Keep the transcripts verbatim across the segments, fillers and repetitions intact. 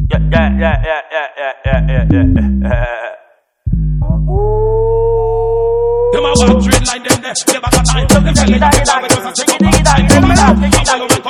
Yeah, yeah, yeah, yeah, yeah, yeah, yeah, yeah, yeah. Them a walk straight like them there. Never got time. Them tell me that they just a check up my time. Come on, come on,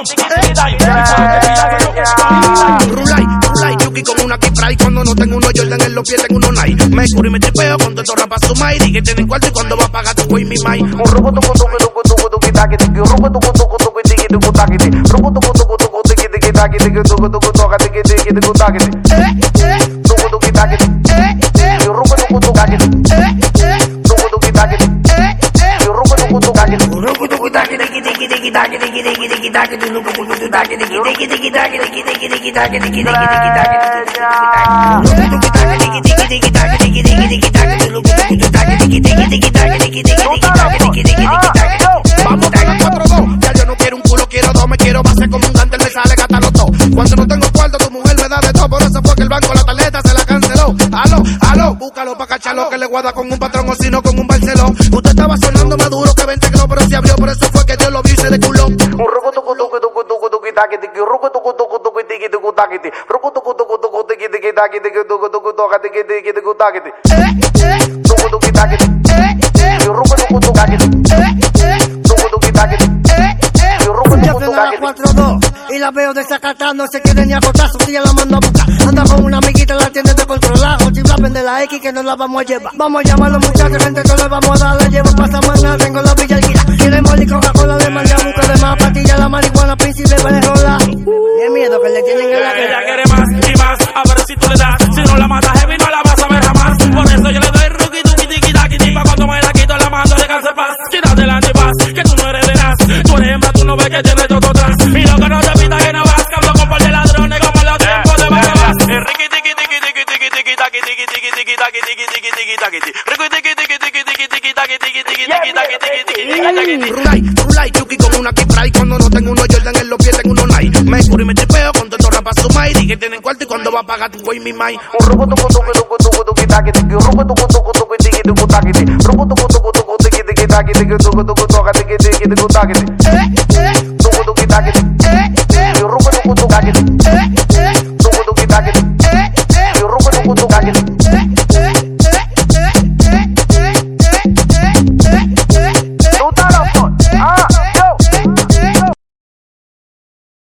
come Rulay, rulay, Yuki con una Kipra. Y cuando no tengo unos Jordan en los pies tengo unos Nike. Me curo y me tripeo con todo rapa su maíz. Y que tienen cuarto y cuando va a pagar tu güey mi maíz. Un ruco tucu tucu tucu tucu tucu taqui tiki. Un ruco tucu tucu tucu tiki tucu taqui tiki. Ruco tucu tucu tucu tiki tiki taqui tiki. Tucu tucu toca tiki tiki tucu taqui tiki. Eh, eh. Tucu tucu taqui tiki. Eh, eh. Y un ruco tucu tucu taqui tiki. Eh, eh. Tucu tucu taqui tiki. Eh, eh. Y un ruco tucu tucu taqui tiki. Ruco tucu taqui tiki tiki tiki taqui tiki tiki tiki taqui tiki. Ruco tucu tucu taqui tiki tiki tiki taqui tiki tiki tiki taqui tiki tiki tiki taqui tiki. Vamos con la cuatro dos. Ya yo no quiero un culo, quiero dos. Me quiero pasar como un cante, me sale gata los dos. Cuando no tengo cuarto, tu mujer me da de todo. Por eso fue que el banco la tarjeta se la canceló. Aló, aló, búscalo pa' cacharlo. Que le guarda con un patrón o si no con un Barceló. Usted estaba sonando más duro que veinte kilos, pero se abrió. Por eso fue que Dios lo vio y se de culón. Un ruco tucu tucu tucu tucu tucu taqui tiki. Un ruco tucu tucu tucu tiki tucu taqui tiki. Ruco tucu tucu tucu tiki tiki taqui tiki. Tucu tucu toca tiki tiki tucu taqui tiki. Eh, eh. Tucu tucu taqui tiki. Eh, eh. Y un ruco tucu tucu taqui tiki. Eh, eh. Tucu tucu taqui tiki. Eh, eh. Y un ruco tucu tucu taqui tiki. cuatro dos y la veo desacatando, no se quiere ni acotar, su tía la mando a buscar. Anda con una amiguita, la tiene de controlar. O si rapen de la X que nos la vamos a llevar. Vamos a llamar a los muchachos, gente, no le vamos a dar. La llevo para Samaná, tengo la villa alquila. Quiere molly, Coca-Cola, de mandé a buscar de más pastillas, la marihuana, príncipe, benejola. Qué miedo que le tienen en la cara. Ella quiere más y más, a ver si tú le das. Si no la mata heavy, no la vas a ver jamás. Por eso yo le doy ruki, tuki, tiki, taki, tiki. Pa' cuando me la quito, la mando de cáncer paz. Quítate el antipaz, que tú no eres de nas. Tú eres hembra, tú no ves que tienes todo atrás. Y lo que no te pita que no vas, que hablo con par de ladrones como los tiempos de Barrabás. Ricky, tiki, tiki, tiki, tiki, tiki, taki, tiki, tiki, tiki, taki, tiki, tiki, tiki, taki, tiki. Ricky, tiki, tiki, tiki, tiki, tiki, taki, tiki, tiki, tiki, taki, tiki, tiki, tiki, tiki. Rulay, rulay, Yuki con una Kipra. Y cuando no tengo unos Jordan en los pies tengo unos Nike. Me curo y me tripeo con todo rapa su maíz. Y que tienen cuarto y cuando va a pagar tu güey mi maíz. Un ruco tucu tucu tucu tucu tucu taqui tiki. Un ruco tucu tucu tucu tiki tucu taqui tiki. Ruco tucu tucu tucu tiki tiki taqui tiki. Tucu tucu toca tiki tiki tucu taqui tiki.